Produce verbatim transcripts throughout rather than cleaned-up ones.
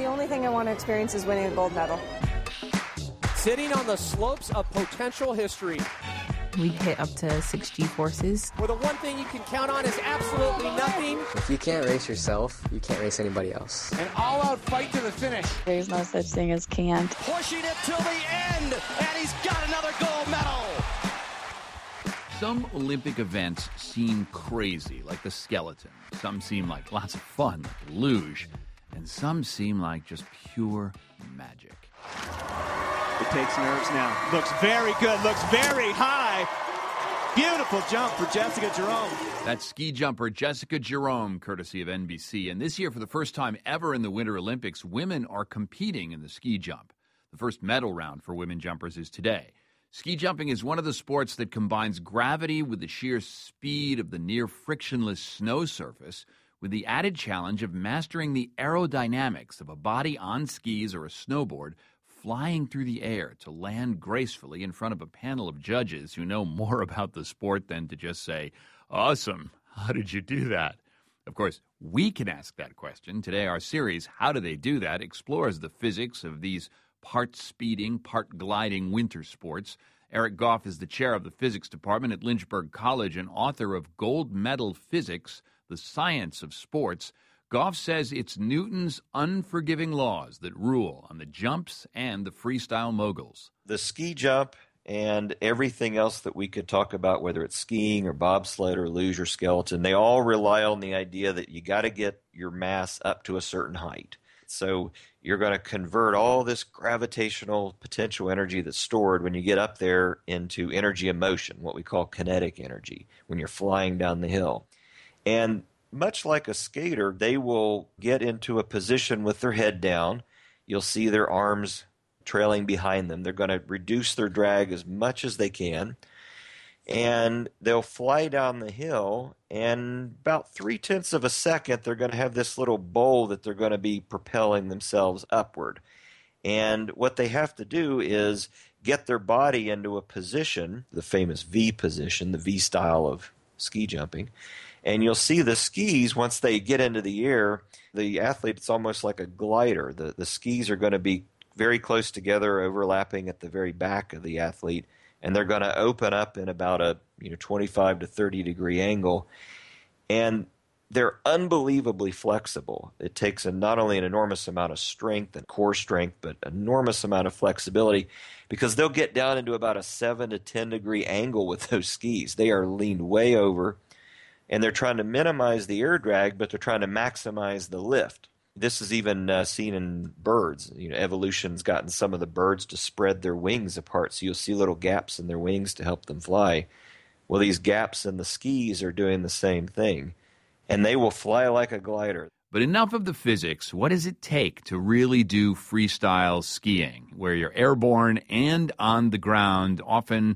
only thing I want to experience is winning a gold medal. Sitting on the slopes of potential history. We hit up to six G-forces. Where the one thing you can count on is absolutely nothing. If you can't race yourself, you can't race anybody else. An all-out fight to the finish. There's no such thing as can't. Pushing it till the end, and he's got another gold medal. Some Olympic events seem crazy, like the skeleton. Some seem like lots of fun, like the luge. And some seem like just pure magic. It takes nerves now. Looks very good. Looks very high. Beautiful jump for Jessica Jerome. That's ski jumper Jessica Jerome, courtesy of N B C. And this year, for the first time ever in the Winter Olympics, women are competing in the ski jump. The first medal round for women jumpers is today. Ski jumping is one of the sports that combines gravity with the sheer speed of the near-frictionless snow surface with the added challenge of mastering the aerodynamics of a body on skis or a snowboard flying through the air to land gracefully in front of a panel of judges who know more about the sport than to just say, "Awesome, how did you do that?" Of course, we can ask that question. Today, our series, How Do They Do That?, explores the physics of these part speeding, part gliding winter sports. Eric Goff is the chair of the physics department at Lynchburg College and author of Gold Medal Physics, The Science of Sports. Goff says it's Newton's unforgiving laws that rule on the jumps and the freestyle moguls. The ski jump and everything else that we could talk about, whether it's skiing or bobsled or luge or skeleton, they all rely on the idea that you got to get your mass up to a certain height. So you're going to convert all this gravitational potential energy that's stored when you get up there into energy of motion, what we call kinetic energy, when you're flying down the hill. And much like a skater, they will get into a position with their head down. You'll see their arms trailing behind them. They're going to reduce their drag as much as they can. And they'll fly down the hill, and about three-tenths of a second, they're going to have this little bowl that they're going to be propelling themselves upward. And what they have to do is get their body into a position, the famous V position, the V style of ski jumping. And you'll see the skis, once they get into the air, the athlete, it's almost like a glider. The, the skis are going to be very close together, overlapping at the very back of the athlete. And they're going to open up in about a you know twenty-five to thirty degree angle. And they're unbelievably flexible. It takes a, not only an enormous amount of strength and core strength, but an enormous amount of flexibility, because they'll get down into about a seven to ten degree angle with those skis. They are leaned way over, and they're trying to minimize the air drag, but they're trying to maximize the lift. This is even uh, seen in birds. You know, evolution's gotten some of the birds to spread their wings apart, so you'll see little gaps in their wings to help them fly. Well, these gaps in the skis are doing the same thing, and they will fly like a glider. But enough of the physics. What does it take to really do freestyle skiing, where you're airborne and on the ground, often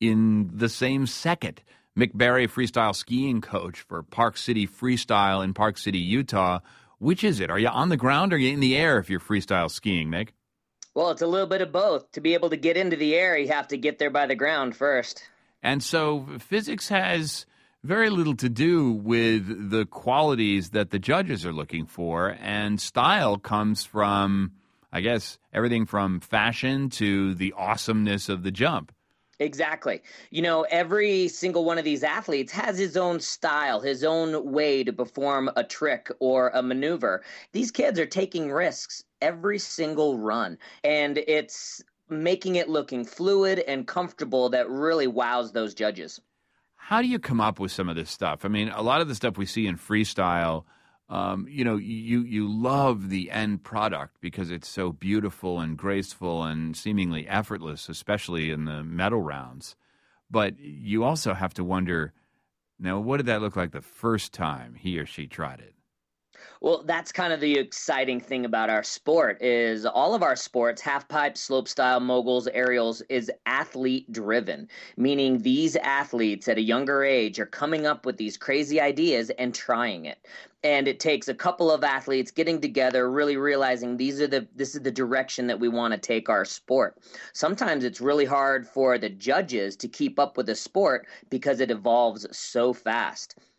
in the same second? Mick Barry, freestyle skiing coach for Park City Freestyle in Park City, Utah. Which is it? Are you on the ground or are you in the air if you're freestyle skiing, Mick? Well, it's a little bit of both. To be able to get into the air, you have to get there by the ground first. And so physics has very little to do with the qualities that the judges are looking for, and style comes from, I guess, everything from fashion to the awesomeness of the jump. Exactly. You know, every single one of these athletes has his own style, his own way to perform a trick or a maneuver. These kids are taking risks every single run, and it's making it looking fluid and comfortable that really wows those judges. How do you come up with some of this stuff? I mean, a lot of the stuff we see in freestyle, Um, you know, you you love the end product because it's so beautiful and graceful and seemingly effortless, especially in the medal rounds. But you also have to wonder, now, what did that look like the first time he or she tried it? Well, that's kind of the exciting thing about our sport is all of our sports, half-pipe, slopestyle, moguls, aerials, is athlete-driven, meaning these athletes at a younger age are coming up with these crazy ideas and trying it. And it takes a couple of athletes getting together, really realizing these are the this is the direction that we want to take our sport. Sometimes it's really hard for the judges to keep up with the sport because it evolves so fast.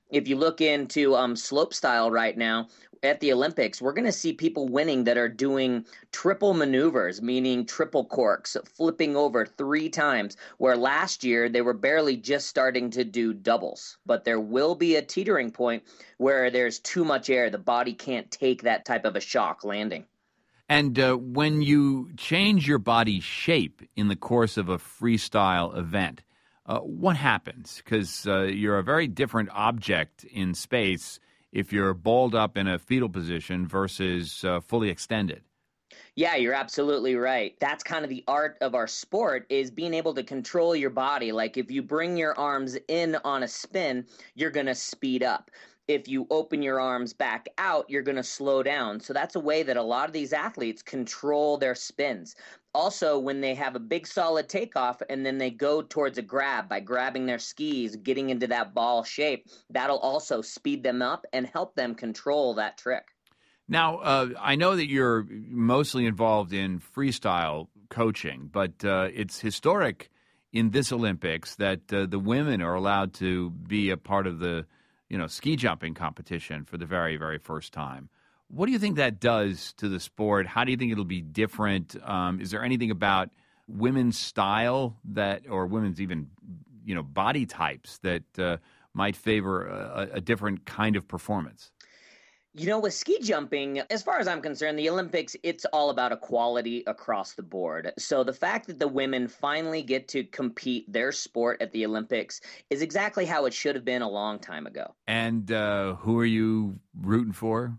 If you look into um, slope style right now at the Olympics, we're going to see people winning that are doing triple maneuvers, meaning triple corks, flipping over three times, where last year they were barely just starting to do doubles. But there will be a teetering point where there's too much air. The body can't take that type of a shock landing. And uh, when you change your body shape in the course of a freestyle event, uh, what happens? Because uh, you're a very different object in space if you're balled up in a fetal position versus uh, fully extended. Yeah, you're absolutely right. That's kind of the art of our sport, is being able to control your body. Like if you bring your arms in on a spin, you're going to speed up. If you open your arms back out, you're going to slow down. So that's a way that a lot of these athletes control their spins. Also, when they have a big solid takeoff and then they go towards a grab by grabbing their skis, getting into that ball shape, that'll also speed them up and help them control that trick. Now, uh, I know that you're mostly involved in freestyle coaching, but uh, it's historic in this Olympics that uh, the women are allowed to be a part of the you know, ski jumping competition for the very, very first time. What do you think that does to the sport? How do you think it'll be different? Um, is there anything about women's style that, or women's even, you know, body types that uh, might favor a, a different kind of performance? You know, with ski jumping, as far as I'm concerned, the Olympics, it's all about equality across the board. So the fact that the women finally get to compete their sport at the Olympics is exactly how it should have been a long time ago. And uh, who are you rooting for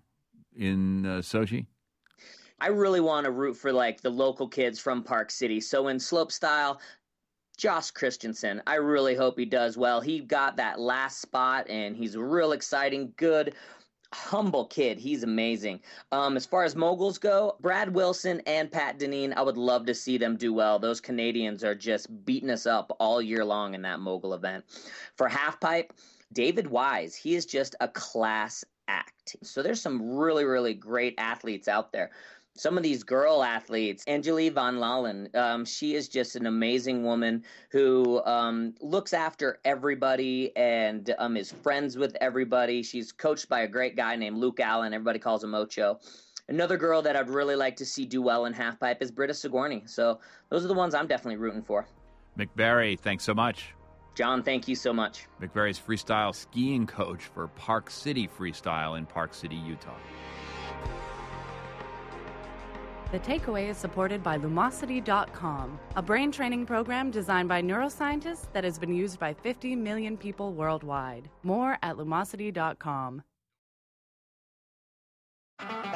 in uh, Sochi? I really want to root for, like, the local kids from Park City. So in slopestyle, Josh Christensen, I really hope he does well. He got that last spot, and he's real exciting, good, humble kid. He's amazing. Um, as far as moguls go, Brad Wilson and Pat Deneen, I would love to see them do well. Those Canadians are just beating us up all year long in that mogul event. For halfpipe, David Wise, he is just a class act. So there's some really, really great athletes out there. Some of these girl athletes, Angelique Van Lalen, um, she is just an amazing woman who um, looks after everybody and um, is friends with everybody. She's coached by a great guy named Luke Allen. Everybody calls him Ocho. Another girl that I'd really like to see do well in halfpipe is Britta Sigourney. So those are the ones I'm definitely rooting for. Mick Barry, thanks so much. John, thank you so much. Mick Barry's freestyle skiing coach for Park City Freestyle in Park City, Utah. The Takeaway is supported by Lumosity dot com, a brain training program designed by neuroscientists that has been used by fifty million people worldwide. More at Lumosity dot com.